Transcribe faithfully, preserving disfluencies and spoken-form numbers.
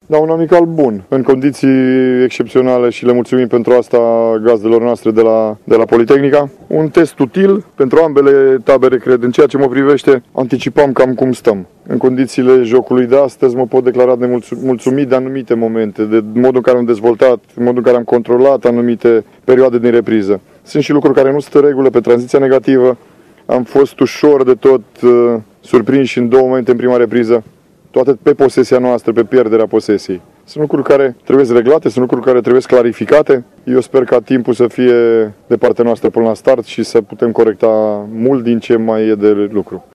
Da, un amical bun, în condiții excepționale și le mulțumim pentru asta gazdelor noastre de la, de la Politehnica. Un test util pentru ambele tabere, cred. În ceea ce mă privește, anticipam cam cum stăm. În condițiile jocului de astăzi mă pot declara de mulțumit de anumite momente, de modul în care am dezvoltat, de modul în care am controlat anumite perioade din repriză. Sunt și lucruri care nu stă regulă pe tranziția negativă. Am fost ușor de tot uh, surprinși în două momente în prima repriză, toate pe posesia noastră, pe pierderea posesiei. Sunt lucruri care trebuie reglate, sunt lucruri care trebuie clarificate. Eu sper ca timpul să fie de partea noastră până la start și să putem corecta mult din ce mai e de lucru.